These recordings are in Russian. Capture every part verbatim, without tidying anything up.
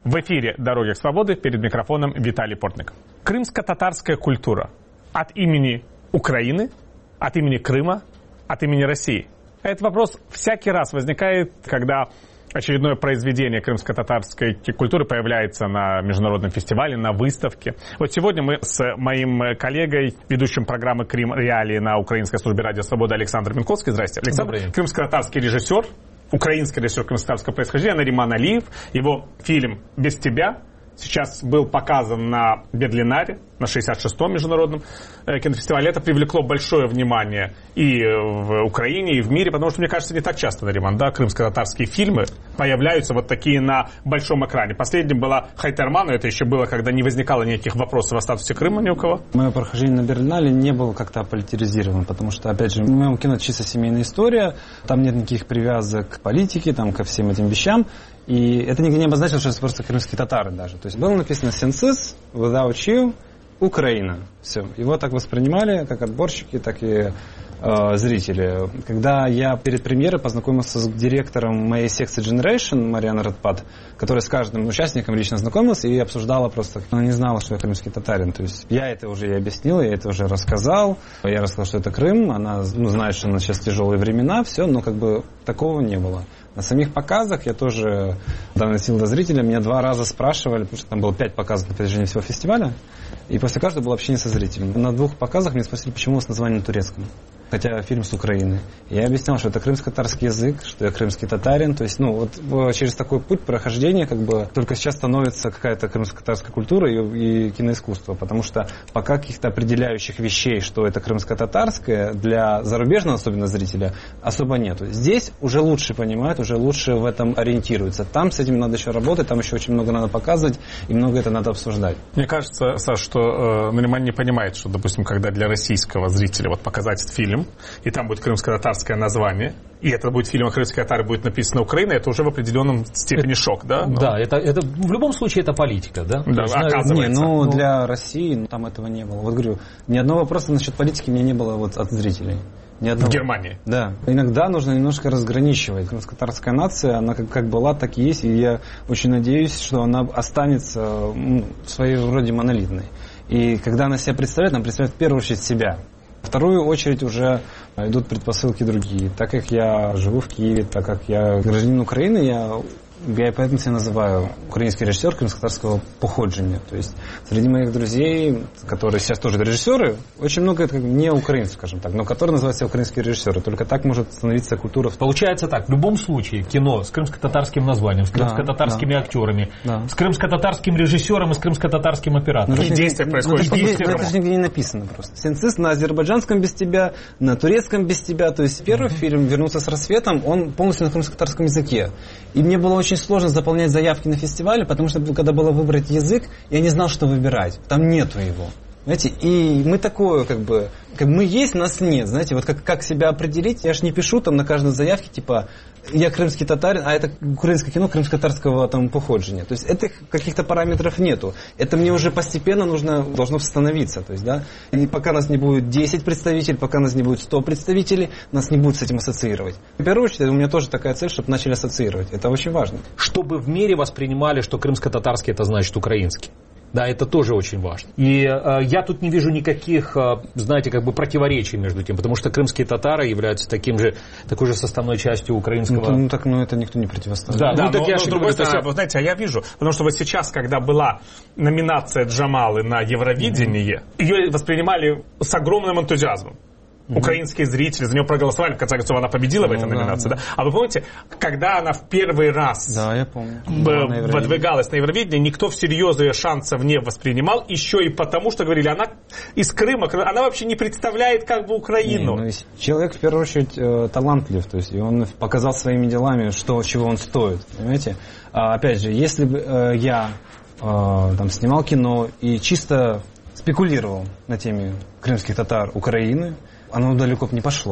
В эфире «Дороги к свободе», перед микрофоном Виталий Портник. Крымско-татарская культура. От имени Украины, от имени Крыма, от имени России. Этот вопрос всякий раз возникает, когда очередное произведение крымско-татарской культуры появляется на международном фестивале, на выставке. Вот сегодня мы с моим коллегой, ведущим программы «Крым. Реалии» на Украинской службе радио «Свобода» Александром Минковским. Здрасте, Александр. Крымско-татарский режиссер, украинский режиссер крымско-татарского происхождения Нариман Алиев. Его фильм «Без тебя» сейчас был показан на Бедлинаре, на шестьдесят шестом международном кинофестивале. Это привлекло большое внимание и в Украине, и в мире, потому что, мне кажется, не так часто, Нариман, да, крымско-татарские фильмы появляются вот такие на большом экране. Последним была Хайтерман, но это еще было, когда не возникало никаких вопросов о статусе Крыма ни у кого. Мое прохождение на Берлинале не было как-то политизировано, потому что, опять же, в моем кино чисто семейная история, там нет никаких привязок к политике, там, ко всем этим вещам. И это нигде не обозначило, что это просто крымские татары даже. То есть было написано «Сенсис», «Without you», «Украина». Все. Его так воспринимали, как отборщики, так и э, зрители. Когда я перед премьерой познакомился с директором моей секции Generation, Марианой Радпад, которая с каждым участником лично знакомилась и обсуждала просто. Она не знала, что я крымский татарин. То есть я это уже ей объяснил, я это уже рассказал. Я рассказал, что это Крым. Она ну, знает, что у нас сейчас тяжелые времена, все, но как бы такого не было. На самих показах я тоже доносил до зрителя. Меня два раза спрашивали, потому что там было пять показов на протяжении всего фестиваля. И после каждого было общение со зрителем. На двух показах меня спросили, почему с названием на турецком. Хотя фильм с Украины. Я объяснял, что это крымско-татарский язык, что я крымский татарин. То есть, ну, вот через такой путь прохождения, как бы, только сейчас становится какая-то крымско-татарская культура и, и киноискусство. Потому что пока каких-то определяющих вещей, что это крымско-татарское, для зарубежного, особенно зрителя, особо нету. Здесь уже лучше понимают, уже лучше в этом ориентируются. Там с этим надо еще работать, там еще очень много надо показывать, и много это надо обсуждать. Мне кажется, Саш, что э, Нариман не понимает, что, допустим, когда для российского зрителя вот показать этот фильм, и там будет крымско-татарское название, и это будет фильм о крымской татаре, будет написано Украина, это уже в определенном степени это, шок, да? Но... Да, это, это в любом случае это политика, да? Да, есть, оказывается. Не, ну, ну, для России ну, там этого не было. Вот говорю, ни одного вопроса насчет политики у меня не было вот от зрителей. Ни одного. В Германии? Да. Иногда нужно немножко разграничивать. Крымско-татарская нация, она как, как была, так и есть, и я очень надеюсь, что она останется ну, в своей вроде монолитной. И когда она себя представляет, она представляет в первую очередь себя. В вторую очередь уже идут предпосылки другие. Так как я живу в Киеве, так как я гражданин Украины, я, я поэтому себя называю украинский режиссер крымско-татарского походжения. То есть среди моих друзей, которые сейчас тоже режиссеры, очень много это как не украинцев, скажем так, но которые называются украинские режиссеры. Только так может становиться культура. Получается так, в любом случае кино с крымско-татарским названием, с крымско-татарскими да, да. актерами, да. с крымско-татарским режиссером и с крымско-татарским оператором. Ну, и действия ну, происходят. Ну, это, это, это же нигде не написано просто. Синцис на азербайджанском без тебя, на турецком без тебя. То есть первый mm-hmm. фильм «Вернуться с рассветом», он полностью на крымско-татарском языке. И мне было очень сложно заполнять заявки на фестивале, потому что когда было выбрать язык, я не знал, что выбирать. Там нету его. Знаете, и мы такое, как бы, как мы есть, нас нет. Знаете, вот как, как себя определить, я же не пишу там на каждой заявке, типа, я крымский татарин, а это украинское кино крымско-татарского там походжения. То есть этих каких-то параметров нету. Это мне уже постепенно нужно, должно становиться. То есть, да, и пока нас не будет десять представителей, пока нас не будет сто представителей, нас не будет с этим ассоциировать. В первую очередь, у меня тоже такая цель, чтобы начали ассоциировать. Это очень важно. Чтобы в мире воспринимали, что крымско-татарский это значит украинский. Да, это тоже очень важно. И э, я тут не вижу никаких, э, знаете, как бы противоречий между тем, потому что крымские татары являются таким же, такой же составной частью украинского... Ну, ну так, ну это никто не противоставит. Да, да, ну, так но, я но, с другой стороны, вы знаете, а я вижу, потому что вот сейчас, когда была номинация Джамалы на Евровидение, mm-hmm. ее воспринимали с огромным энтузиазмом. Украинские зрители за нее проголосовали, в конце концов она победила ну, в этой да, номинации. Да. Да? А вы помните, когда она в первый раз да, я помню. Б- выдвигалась на Евровидение, никто всерьез ее шансов не воспринимал, еще и потому, что говорили, она из Крыма, она вообще не представляет как бы Украину. Не, ну, человек в первую очередь э, талантлив, то есть и он показал своими делами, что, чего он стоит, понимаете? А, опять же, если бы э, я э, там, снимал кино и чисто спекулировал на теме крымских татар Украины, оно далеко бы не пошло.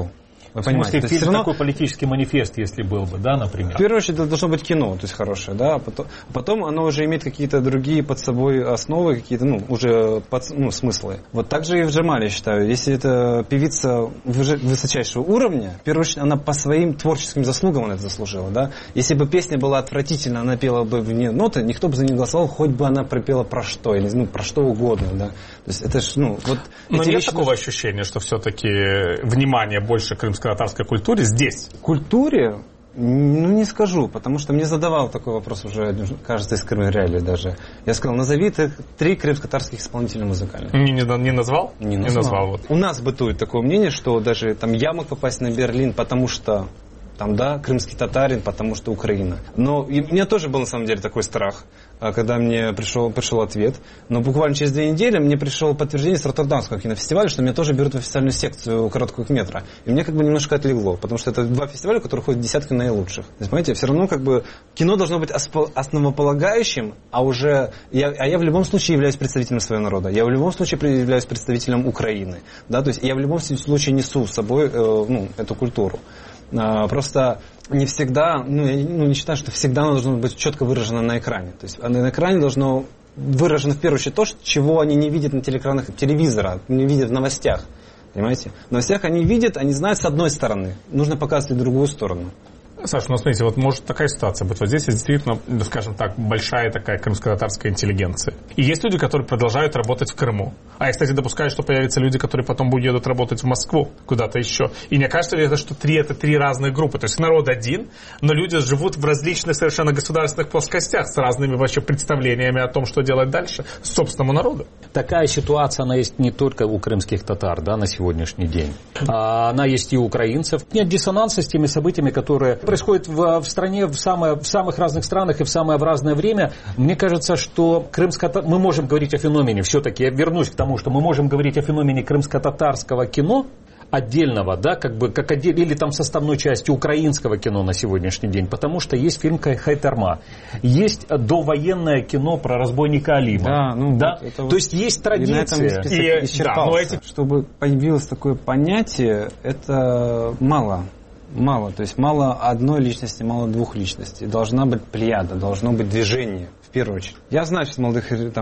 Вы в смысле, понимаете? фильм равно... такой политический манифест, если был бы, да, например? В первую очередь, это должно быть кино, то есть хорошее, да, а потом, потом оно уже имеет какие-то другие под собой основы, какие-то, ну, уже под, ну, смыслы. Вот так же и в Джамале, я считаю. Если это певица высочайшего уровня, в первую очередь, она по своим творческим заслугам она это заслужила, да. Если бы песня была отвратительна, она пела бы вне ноты, никто бы за нее голосовал, хоть бы она пропела про что, или, ну, про что угодно, да. То есть это ж, ну, вот... Но нет вещи... такого ощущения, что все-таки внимание больше крымско-татарской культуре здесь? Культуре? Ну, не скажу, потому что мне задавал такой вопрос уже, кажется, из Крыма реалии даже. Я сказал, назови ты три крымско-татарских исполнителя музыкальных. Не, не, не назвал? Не назвал. Не назвал вот. У нас бытует такое мнение, что даже там я мог попасть на Берлин, потому что там, да, крымский татарин, потому что Украина. Но и, у меня тоже был на самом деле такой страх, когда мне пришел, пришел ответ. Но буквально через две недели мне пришло подтверждение с Роттердамского кинофестиваля, что меня тоже берут в официальную секцию короткого метра. И мне как бы немножко отлегло, потому что это два фестиваля, в которых ходят десятки наилучших. То есть, понимаете, все равно как бы кино должно быть основополагающим, а уже... Я, а я в любом случае являюсь представителем своего народа. Я в любом случае являюсь представителем Украины. Да? То есть я в любом случае несу с собой э, ну, эту культуру. Просто не всегда, ну, я ну, не считаю, что всегда оно должно быть четко выражено на экране. То есть на экране должно выражено в первую очередь то, чего они не видят на телеэкранах телевизора, не видят в новостях. Понимаете? В новостях они видят, они знают с одной стороны. Нужно показывать и другую сторону. Саша, ну смотрите, вот может такая ситуация быть. Вот здесь действительно, скажем так, большая такая крымско-татарская интеллигенция. И есть люди, которые продолжают работать в Крыму. А я, кстати, допускаю, что появятся люди, которые потом будут работать в Москву, куда-то еще. И мне кажется, это, что три, это три разные группы. То есть народ один, но люди живут в различных совершенно государственных плоскостях с разными вообще представлениями о том, что делать дальше с собственному народу. Такая ситуация, она есть не только у крымских татар, да, на сегодняшний день. А она есть и у украинцев. Нет диссонанса с теми событиями, которые происходят в, в стране в, самое, в самых разных странах и в самое в разное время. Мне кажется, что крымско... мы можем говорить о феномене, все-таки я вернусь к тому, что мы можем говорить о феномене крымско-татарского кино, отдельного, да, как бы, как отдель, или там составной части украинского кино на сегодняшний день, потому что есть фильм «Хайтарма», есть довоенное кино про разбойника Алима. Да, ну, да? Вот То вот есть есть традиция. И, и, да, но эти... Чтобы появилось такое понятие, это мало. Мало, то есть мало одной личности, мало двух личностей. Должна быть плеяда, должно быть движение, в первую очередь. Я знаю сейчас молодых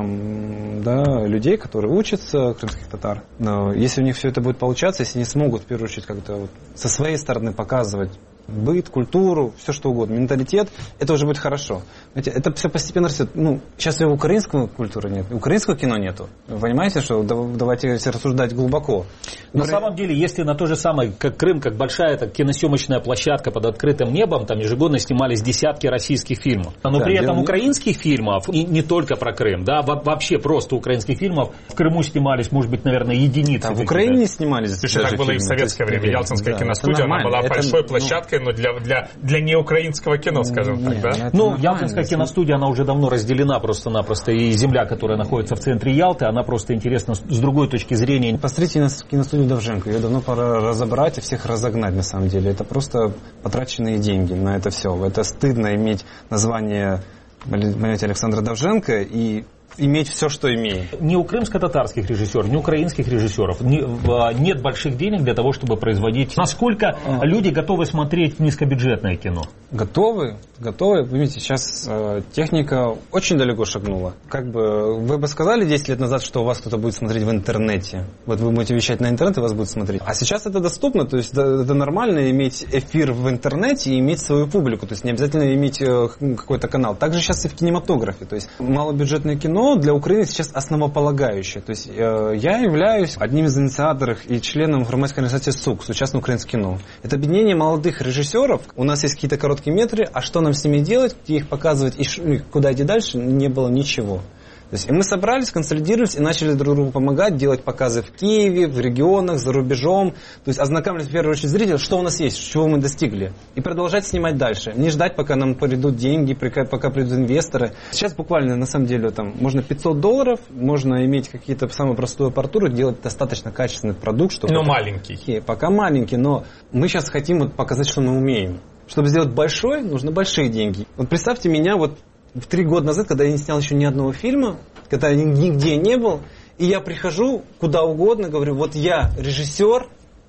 там, да, людей, которые учатся, крымских татар. Но если у них все это будет получаться, если они смогут, в первую очередь, как-то вот со своей стороны показывать быт, культуру, все что угодно, менталитет, это уже будет хорошо. Знаете, это все постепенно растет. Ну, сейчас и украинской культуры нет, украинского кино нету. Вы понимаете, что давайте рассуждать глубоко. На Укра... самом деле, если на то же самое, как Крым, как большая так, киносъемочная площадка под открытым небом, там ежегодно снимались десятки российских фильмов. Но да, при этом украинских фильмов, и не только про Крым, да, вообще просто украинских фильмов, в Крыму снимались, может быть, наверное, единицы. Да, в Украине не снимались. Слушай, так было фильмы, и в советское время. Ялтинская да, киностудия, она была это, большой площадкой, но для, для, для неукраинского кино, скажем нет, так, да? Ну, Ялтинская киностудия, она уже давно разделена просто-напросто, и земля, которая находится в центре Ялты, она просто интересна с другой точки зрения. Посмотрите на киностудию Довженко, ее давно пора разобрать и всех разогнать, на самом деле. Это просто потраченные деньги на это все. Это стыдно иметь название, понимаете, Александра Довженко и иметь все, что имеет. Ни у крымско-татарских режиссеров, ни у украинских режиссеров ни, а, нет больших денег для того, чтобы производить. Насколько а. люди готовы смотреть низкобюджетное кино? Готовы, готовы. Вы видите, сейчас э, техника очень далеко шагнула. Как бы вы бы сказали десять лет назад, что у вас кто-то будет смотреть в интернете. Вот вы будете вещать на интернет, и вас будут смотреть. А сейчас это доступно, то есть это, это нормально иметь эфир в интернете и иметь свою публику. То есть не обязательно иметь э, какой-то канал. Также сейчас и в кинематографе. То есть малобюджетное кино для Украины сейчас основополагающее. То есть э, я являюсь одним из инициаторов и членом громадской организации СУК, Сучасное украинское кино. Это объединение молодых режиссеров. У нас есть какие-то короткие метры, а что нам с ними делать, где их показывать и куда идти дальше, не было ничего. То есть, и мы собрались, консолидировались и начали друг другу помогать, делать показы в Киеве, в регионах, за рубежом. То есть ознакомились в первую очередь зрителей, что у нас есть, чего мы достигли. И продолжать снимать дальше. Не ждать, пока нам придут деньги, пока придут инвесторы. Сейчас буквально, на самом деле, там можно пятьсот долларов, можно иметь какие-то самую простую аппаратуру, делать достаточно качественный продукт. Чтобы но пока, маленький. Пока маленький, но мы сейчас хотим вот показать, что мы умеем. Чтобы сделать большой, нужны большие деньги. Вот представьте меня вот в три года назад, когда я не снял еще ни одного фильма, когда я нигде не был, и я прихожу куда угодно, говорю, вот я режиссер,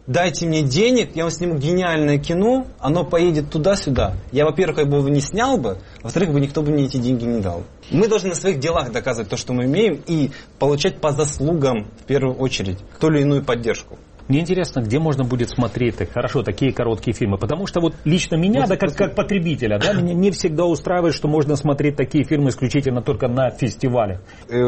дайте мне денег, я вам сниму гениальное кино, оно поедет туда-сюда. Я, во-первых, как бы его не снял бы, а во-вторых, бы никто бы мне эти деньги не дал. Мы должны на своих делах доказывать то, что мы умеем, и получать по заслугам, в первую очередь, ту или иную поддержку. Мне интересно, где можно будет смотреть так хорошо такие короткие фильмы, потому что вот лично меня, вот, да, как, как потребителя, да, меня не всегда устраивает, что можно смотреть такие фильмы исключительно только на фестивале.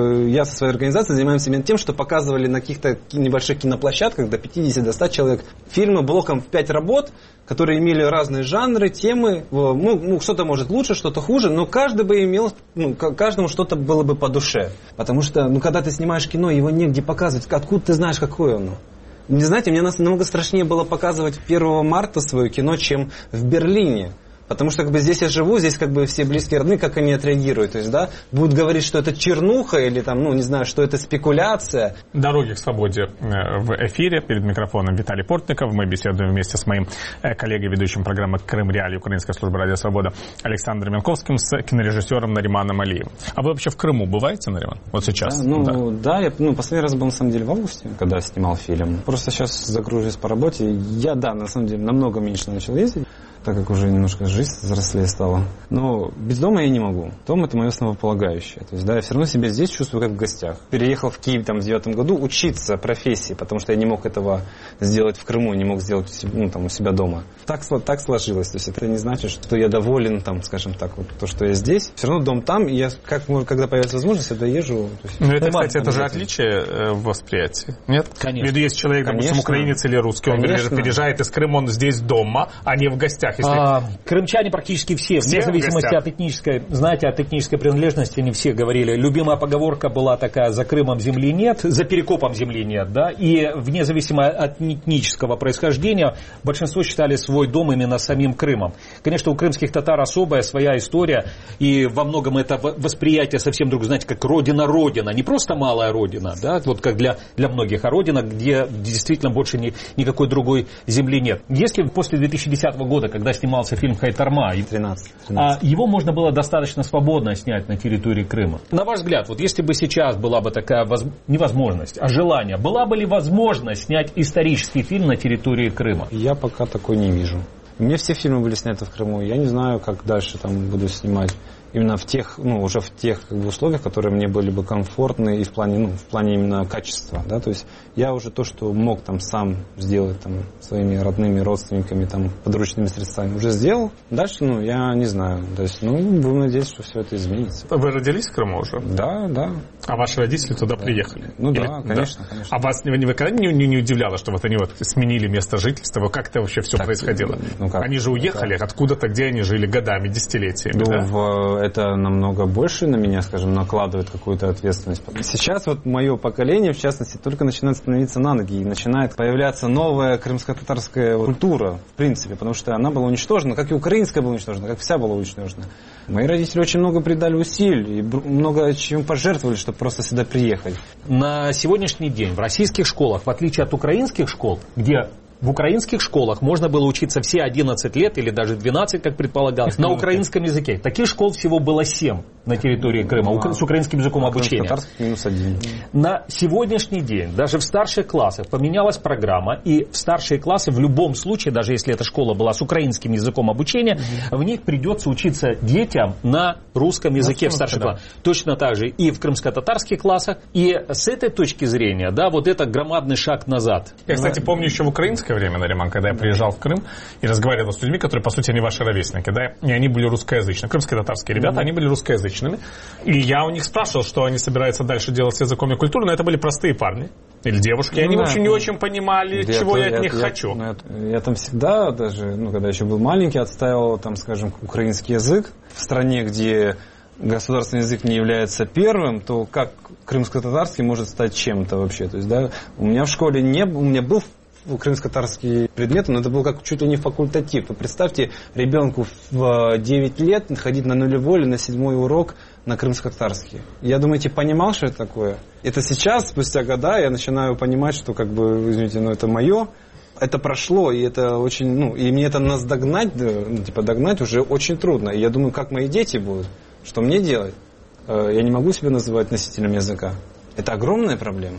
Я со своей организацией занимаюсь именно тем, что показывали на каких-то небольших киноплощадках до пятидесяти до ста человек фильмы блоком в пять работ, которые имели разные жанры, темы. Ну, ну, что-то может лучше, что-то хуже, но каждый бы имел, ну, каждому что-то было бы по душе. Потому что, ну, когда ты снимаешь кино, его негде показывать. Откуда ты знаешь, какое оно? Не знаете, мне намного страшнее было показывать первого марта свое кино, чем в Берлине. Потому что как бы здесь я живу, здесь как бы все близкие родные, как они отреагируют. То есть, да, будут говорить, что это чернуха или там, ну, не знаю, что это спекуляция. Дороги к свободе в эфире. Перед микрофоном Виталий Портников. Мы беседуем вместе с моим коллегой, ведущим программы «Крым Реалии» Украинской службы радио «Свобода» Александром Янковским с кинорежиссером Нариманом Алиевым. А вы вообще в Крыму бываете, Нариман? Вот сейчас? Да, ну, да, да я ну, последний раз был, на самом деле, в августе, когда снимал фильм. Просто сейчас загружусь по работе. Я, да, на самом деле, намного меньше начал ездить, так как уже немножко жизнь взрослее стала. Но без дома я не могу. Дом — это мое основополагающее. То есть, да, я все равно себя здесь чувствую как в гостях. Переехал в Киев там в девятом году учиться профессии, потому что я не мог этого сделать в Крыму, не мог сделать, ну, там, у себя дома. Так, так сложилось. То есть это не значит, что я доволен, там, скажем так, вот то, что я здесь. Все равно дом там, и я, как, когда появится возможность, я доезжу. Ну, это, кстати, это же отличие в восприятии. Нет? Конечно. Если есть человек, допустим, Конечно. украинец или русский, он Конечно. переезжает из Крыма, он здесь дома, а не в гостях. Если... А, крымчане практически все, все вне зависимости от этнической, знаете, от этнической принадлежности, они все говорили. Любимая поговорка была такая: за Крымом земли нет, за Перекопом земли нет, да, и вне зависимости от этнического происхождения большинство считали свой дом именно самим Крымом. Конечно, у крымских татар особая своя история, и во многом это восприятие совсем другое, знаете, как родина-родина, не просто малая родина, да, вот как для, для многих, а родина, где действительно больше ни, никакой другой земли нет. Если после две тысячи десятого года, когда снимался фильм «Хайтарма», тринадцать, тринадцать. его можно было достаточно свободно снять на территории Крыма. На ваш взгляд, вот если бы сейчас была бы такая воз... невозможность, а желание, была бы ли возможность снять исторический фильм на территории Крыма? Я пока такой не вижу. У меня все фильмы были сняты в Крыму. Я не знаю, как дальше там буду снимать. Именно в тех, ну, уже в тех как бы, условиях, которые мне были бы комфортны и в плане, ну, в плане именно качества, да, то есть я уже то, что мог там сам сделать там своими родными родственниками, там, подручными средствами, уже сделал. Дальше, ну, я не знаю, то есть, ну, будем надеяться, что все это изменится. Вы родились в Крыму уже? Да, да. А ваши родители туда да. приехали? Ну Или... да, конечно, да. конечно. А вас не, никогда не, не, не удивляло, что вот они вот сменили место жительства? Как это вообще все так, происходило? Ну, как? Они же уехали как? Откуда-то, где они жили годами, десятилетиями, ну, да? в, это намного больше на меня, скажем, накладывает какую-то ответственность. Сейчас вот мое поколение, в частности, только начинает становиться на ноги, и начинает появляться новая крымско-татарская культура, в принципе, потому что она была уничтожена, как и украинская была уничтожена, как вся была уничтожена. Мои родители очень много придали усилий и много чем пожертвовали, чтобы просто сюда приехать. На сегодняшний день в российских школах, в отличие от украинских школ, где в украинских школах можно было учиться все одиннадцать лет или даже двенадцать, как предполагалось, на украинском языке. Таких школ всего было семь на территории Крыма а, с украинским языком обучения. Минус один. На сегодняшний день даже в старших классах поменялась программа, и в старшие классы в любом случае, даже если эта школа была с украинским языком обучения, mm-hmm. в них придется учиться детям на русском языке на в старших классах. Да. Точно так же и в крымско-татарских классах. И с этой точки зрения, да, вот это громадный шаг назад. Я, кстати, помню еще в украинское время, Нариман, когда я приезжал в Крым и разговаривал с людьми, которые, по сути, не ваши ровесники, да, и они были русскоязычные. Крымские татарские ребята, mm-hmm. они были русскоязычными. И я у них спрашивал, что они собираются дальше делать с языком и культурой, но это были простые парни или девушки, и ну, они да, вообще не очень понимали, я, чего я, я от них я, хочу. Я, я, я там всегда, даже, ну, когда еще был маленький, отстаивал, там, скажем, украинский язык в стране, где государственный язык не является первым, то как крымско-татарский может стать чем-то вообще? То есть, да, у меня в школе не у меня был крымско-татарский предмет, но это был как чуть ли не факультатив. Вы представьте, ребенку в девять лет ходить на нулевой или на седьмой урок на крымско-татарский. Я, думаете, понимал, что это такое? Это сейчас, спустя года, я начинаю понимать, что, как бы, извините, но это мое. Это прошло, и это очень, ну, и мне это наздогнать, ну, типа, догнать уже очень трудно. И я думаю, как мои дети будут, что мне делать? Я не могу себя называть носителем языка. Это огромная проблема.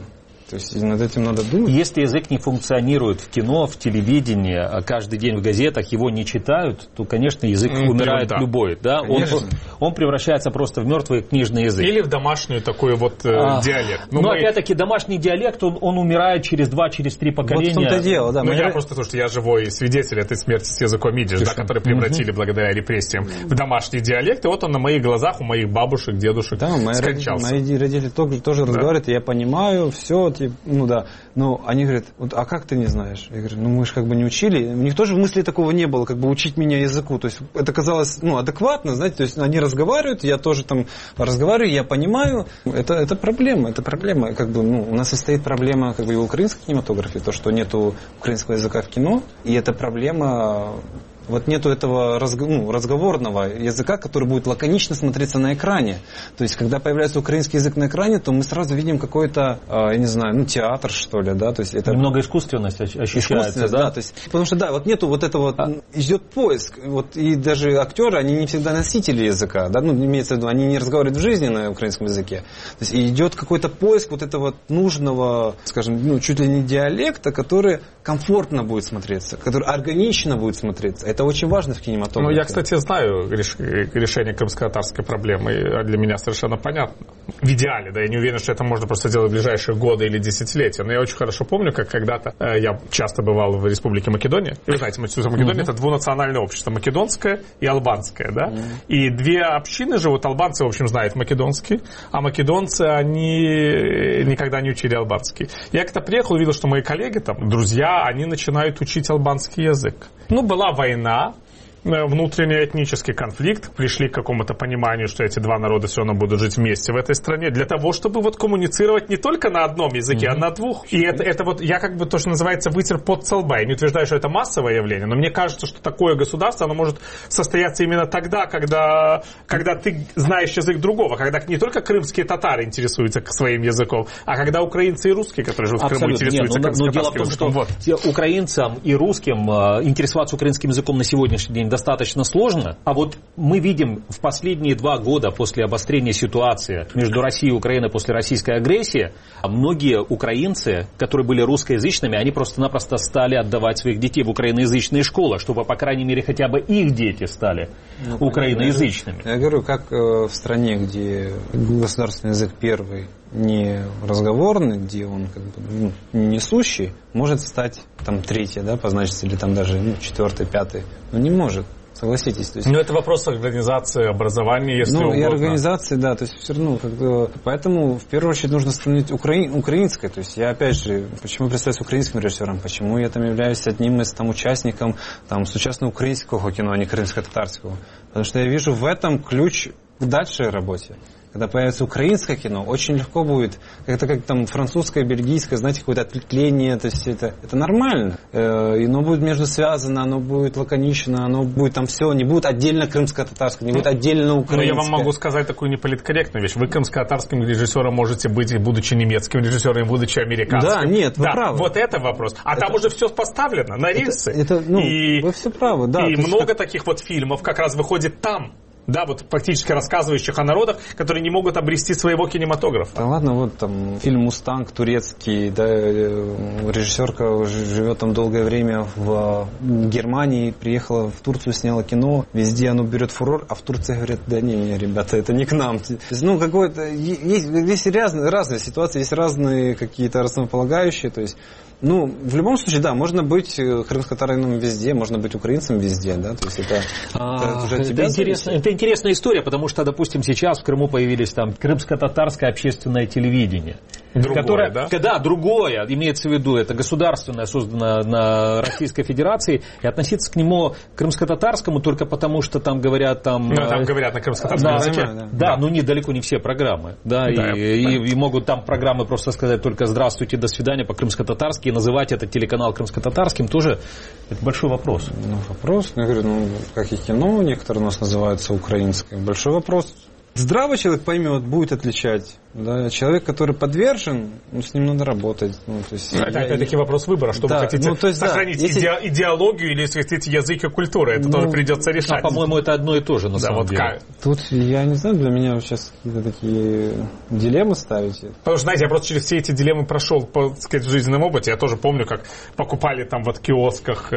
То есть над этим надо думать. Если язык не функционирует в кино, в телевидении, а каждый день в газетах, его не читают, то, конечно, язык ну, умирает да. любой. Да? Он, он превращается просто в мертвый книжный язык. Или в домашнюю такой вот э, а, диалект. Ну, но мы... опять-таки домашний диалект, он, он умирает через два, через три поколения. Вот в том-то дело, да. Ну, я просто, потому что я живой свидетель этой смерти с языком идиш, да, который превратили угу. благодаря репрессиям в домашний диалект, и вот он на моих глазах у моих бабушек, дедушек да, скончался. Мои родители, мои родители тоже, тоже да. разговаривают, и я понимаю, все, типа, ну да. Но они говорят, вот, а как ты не знаешь? Я говорю, ну мы же как бы не учили. У них тоже в мысли такого не было, как бы учить меня языку. То есть это казалось, ну, адекватно, знаете, то есть они разговаривают, я тоже там разговариваю, я понимаю. Это, это проблема, это проблема. Как бы, ну, у нас и стоит проблема как бы и в украинской кинематографе, то, что нету украинского языка в кино, и это проблема... Вот нету этого разго- ну, разговорного языка, который будет лаконично смотреться на экране. То есть, когда появляется украинский язык на экране, то мы сразу видим какой-то, э, я не знаю, ну, театр, что ли, да? То есть это... Немного искусственность ощущается, да? да? То есть, потому что, да, вот нету вот этого, а... идет поиск. Вот, и даже актеры, они не всегда носители языка, да? Ну, имеется в виду, они не разговаривают в жизни на украинском языке. То есть, идет какой-то поиск вот этого нужного, скажем, ну, чуть ли не диалекта, который комфортно будет смотреться, который органично будет смотреться. Это очень важно в кинематографе. Ну, я, кстати, знаю реш... решение крымско-татарской проблемы, для меня совершенно понятно. В идеале, да, я не уверен, что это можно просто сделать в ближайшие годы или десятилетия, но я очень хорошо помню, как когда-то э, я часто бывал в Республике Македония, и вы знаете, Македония uh-huh. это двунациональное общество, македонское и албанское, да, uh-huh. и две общины живут, албанцы, в общем, знают македонский, а македонцы, они никогда не учили албанский. Я как-то приехал, увидел, что мои коллеги, там, друзья, они начинают учить албанский язык. Ну, была война, внутренний этнический конфликт, пришли к какому-то пониманию, что эти два народа все равно будут жить вместе в этой стране, для того, чтобы вот коммуницировать не только на одном языке, mm-hmm. а на двух. И это, это вот, я как бы то, что называется, вытер пот со лба. Я не утверждаю, что это массовое явление, но мне кажется, что такое государство, оно может состояться именно тогда, когда, когда ты знаешь язык другого, когда не только крымские татары интересуются своим языком, а когда украинцы и русские, которые живут в Крыму, интересуются Нет, но, но дело в том, языком. Что вот. Украинцам и русским интересоваться украинским языком на сегодняшний день достаточно сложно, а вот мы видим в последние два года после обострения ситуации между Россией и Украиной после российской агрессии, многие украинцы, которые были русскоязычными, они просто-напросто стали отдавать своих детей в украиноязычные школы, чтобы, по крайней мере, хотя бы их дети стали ну, украиноязычными. Я говорю, как в стране, где государственный язык первый не разговорный, где он как бы ну, несущий, может стать там третий, да, по значимости, или там даже ну, четвертый, пятый, но не может. Согласитесь. То есть... Но это вопрос организации, образования, если Ну, угодно. и организации, да, то есть все равно, как бы, поэтому в первую очередь нужно становиться украин, украинской, то есть я опять же, почему представляюсь украинским режиссером, почему я там являюсь одним из там участников, там, сучасно украинского кино, а не крымско-татарского, потому что я вижу в этом ключ к дальшей работе. Когда появится украинское кино, очень легко будет, это как там французское, бельгийское, знаете, какое-то ответвление, то есть это, это нормально. Э, и оно будет между связано, оно будет лаконично, оно будет там все, не будет отдельно крымско-татарское, не будет отдельно украинское. Но я вам могу сказать такую неполиткорректную вещь. Вы крымско-татарским режиссером можете быть, будучи немецким режиссером, будучи американским. Да, нет, вы да, правы. Вот это вопрос. А это, там уже все поставлено на рельсы. Это, это, ну, и, вы все правы, да. И много как... таких вот фильмов как раз выходит там. Да, вот фактически рассказывающих о народах, которые не могут обрести своего кинематографа. Да ладно, вот там фильм «Мустанг» турецкий, да, режиссерка живет там долгое время в Германии, приехала в Турцию, сняла кино, везде оно берет фурор, а в Турции говорят, да не, не, ребята, это не к нам. Ну, какое-то, есть, есть разные, разные ситуации, есть разные какие-то основополагающие, то есть ну, в любом случае, да, можно быть крымско-татарином везде, можно быть украинцем везде, да, то есть это, а, это, это, интересно, это интересная история, потому что, допустим, сейчас в Крыму появились там крымско-татарское общественное телевидение. Другое, которое, да? Да, другое, имеется в виду, это государственное, создано на Российской Федерации, и относиться к нему, к крымско-татарскому, только потому, что там говорят там... Ну, там говорят на крымско-татарском да, языке. Да, да, да, ну, не, далеко не все программы, да, да и, и, и могут там программы просто сказать только «здравствуйте, до свидания» по-крымско-татарски, и называть этот телеканал крымско-татарским тоже это большой вопрос. Ну, вопрос, я говорю, ну, как и кино, некоторые у нас называются украинское, большой вопрос. Здравый человек поймет, будет отличать. Да? Человек, который подвержен, ну, с ним надо работать. Ну, то есть, это я, опять-таки вопрос выбора, что да, вы хотите ну, то есть, сохранить да, если... иде... идеологию или, если хотите, язык и культуру. Это ну, тоже придется решать. А, по-моему, это одно и то же, на да, самом вот деле. Как? Тут, я не знаю, для меня вы сейчас какие-то такие дилеммы ставите. Потому что, знаете, я просто через все эти дилеммы прошел, по, так сказать, в жизненном опыте. Я тоже помню, как покупали там вот в киосках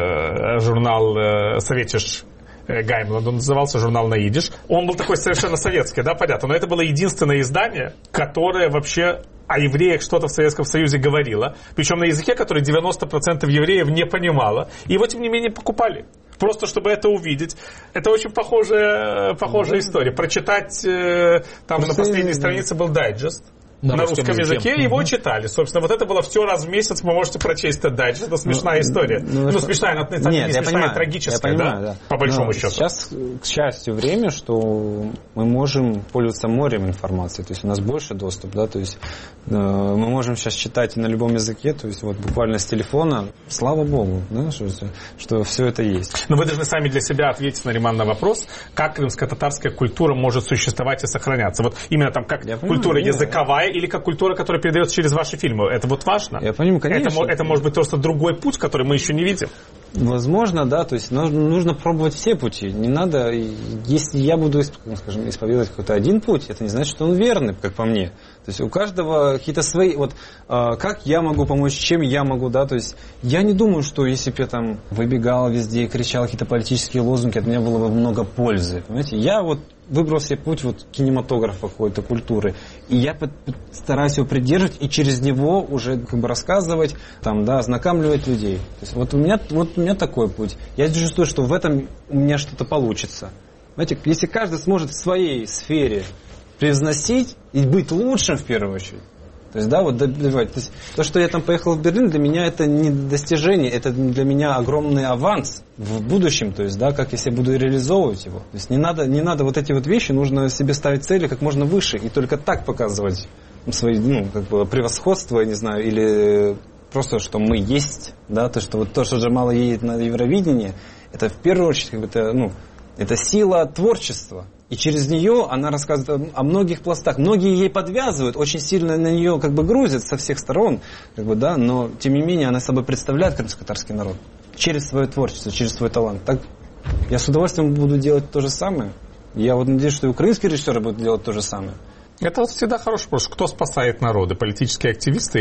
э, журнал э, «Советиш». Гаймланд, он назывался, журнал на идиш. Он был такой совершенно советский, да, понятно. Но это было единственное издание, которое вообще о евреях что-то в Советском Союзе говорило. Причем на языке, который девяносто процентов евреев не понимало. И его, тем не менее, покупали. Просто чтобы это увидеть. Это очень похожая, похожая mm-hmm. история. Прочитать, там Просто на последней странице был дайджест. На, на русском, русском языке, языке. Его mm-hmm. читали. Собственно, вот это было все раз в месяц, вы можете прочесть это дальше. Это смешная ну, история. Ну, ну, ну смешная, она не смешная, понимаю, трагическая, понимаю, да? да? По большому Но счету. Сейчас, к счастью, время, что мы можем пользоваться морем информации. То есть у нас больше доступ, да, то есть э, мы можем сейчас читать на любом языке, то есть вот буквально с телефона. Слава Богу, да, что, что все это есть. Но вы должны сами для себя ответить, Нариман, на вопрос, как крымско-татарская культура может существовать и сохраняться. Вот именно там как Я культура понимаю, языковая или как культура, которая передается через ваши фильмы. Это вот важно? Я понимаю, конечно. Это, это может быть просто другой путь, который мы еще не видим. Возможно, да. То есть нужно пробовать все пути. Не надо, если я буду, скажем, исповедовать какой-то один путь, это не значит, что он верный, как по мне. То есть у каждого какие-то свои, вот как я могу помочь, чем я могу, да, то есть я не думаю, что если бы я там выбегал везде и кричал какие-то политические лозунги, от меня было бы много пользы, понимаете. Я вот выбрал себе путь вот кинематографа какой-то, культуры, и я стараюсь его придерживать и через него уже как бы рассказывать, там, да, ознакомливать людей. То есть вот у меня, вот у меня такой путь. Я чувствую, что в этом у меня что-то получится. Знаете, если каждый сможет в своей сфере превозносить и быть лучшим в первую очередь. То есть, да, вот добивать. То есть, то, что я там поехал в Берлин, для меня это не достижение, это для меня огромный аванс в будущем, то есть, да, как я себе буду реализовывать его. То есть, не надо, не надо вот эти вот вещи, нужно себе ставить цели как можно выше, и только так показывать свои, ну, как бы, превосходство, я не знаю, или просто, что мы есть, да, то, что вот то, что Джамала едет на Евровидение, это в первую очередь, как бы, это, ну, это сила творчества. И через нее она рассказывает о многих пластах. Многие ей подвязывают, очень сильно на нее как бы грузят со всех сторон, как бы, да, но тем не менее она собой представляет крымско-татарский народ через свое творчество, через свой талант. Так я с удовольствием буду делать то же самое. Я вот надеюсь, что и украинские режиссеры будут делать то же самое. Это вот всегда хороший вопрос. Кто спасает народы? Политические активисты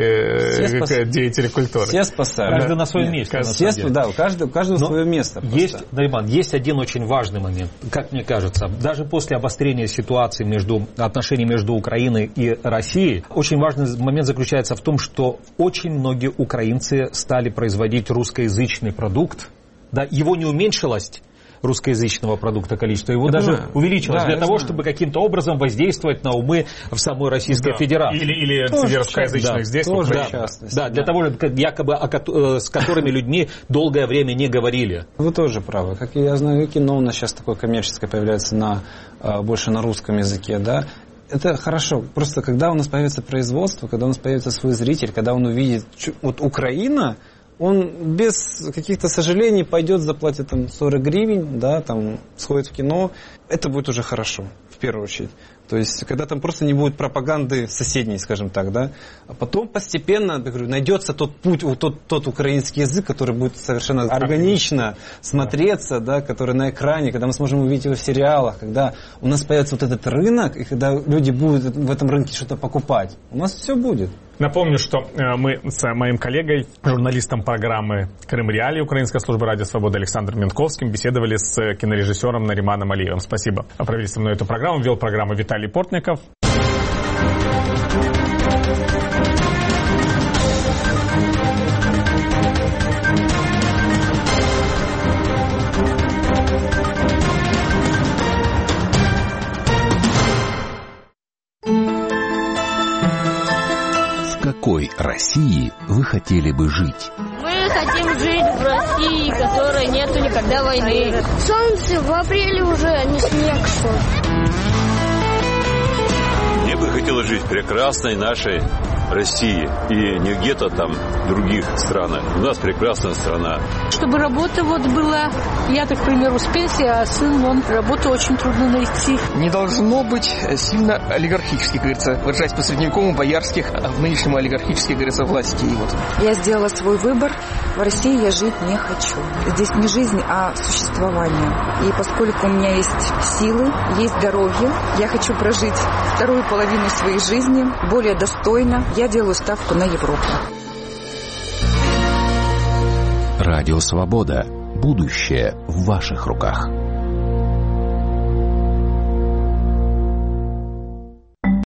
или э, спас... деятели культуры? Все спасают. Каждый да. на своем месте. На все, да, у каждого, у каждого свое место. Есть, Нариман, есть один очень важный момент, как мне кажется. Даже после обострения ситуации между отношений между Украиной и Россией, очень важный момент заключается в том, что очень многие украинцы стали производить русскоязычный продукт. Да, его не уменьшилось, русскоязычного продукта количество, его я даже знаю. увеличилось да, для того, знаю. чтобы каким-то образом воздействовать на умы в самой Российской да. Федерации. Или, или среди русскоязычных да. здесь. Тоже да. частности, да, для да. того, якобы о, с которыми людьми долгое время не говорили. Вы тоже правы. Как я знаю, и кино у нас сейчас такое коммерческое появляется на, больше на русском языке, да. Это хорошо. Просто когда у нас появится производство, когда у нас появится свой зритель, когда он увидит, вот Украина, он без каких-то сожалений пойдет, заплатит там сорок гривен, да, там сходит в кино. Это будет уже хорошо, в первую очередь. То есть, когда там просто не будет пропаганды соседней, скажем так, да. А потом постепенно, я говорю, найдется тот путь, тот, тот украинский язык, который будет совершенно органично смотреться, да, который на экране, когда мы сможем увидеть его в сериалах, когда у нас появится вот этот рынок, и когда люди будут в этом рынке что-то покупать. У нас все будет. Напомню, что мы с моим коллегой, журналистом программы «Крым Реалии» Украинской службы радио «Свобода» Александром Ментковским беседовали с кинорежиссером Нариманом Алиевым. Спасибо. Провели со мной эту программу. Вел программу Виталий Портников. В какой России вы хотели бы жить? Мы хотим жить в России, в которой нету никогда войны. Солнце в апреле уже, а не снег шел. Мне бы хотелось жить в прекрасной нашей России и не где-то там в других странах. У нас прекрасная страна. Чтобы работа вот была, я, так, к примеру, с пенсии, а сын, он работу очень трудно найти. Не должно быть сильно олигархических, как говорится, выражаясь по-средневековому, боярских, а в нынешнем олигархических, как говорится, власти. И вот. Я сделала свой выбор. В России я жить не хочу. Здесь не жизнь, а существование. И поскольку у меня есть силы, есть здоровье, я хочу прожить вторую половину своей жизни более достойно. Я делаю ставку на Европу. Радио Свобода. Будущее в ваших руках.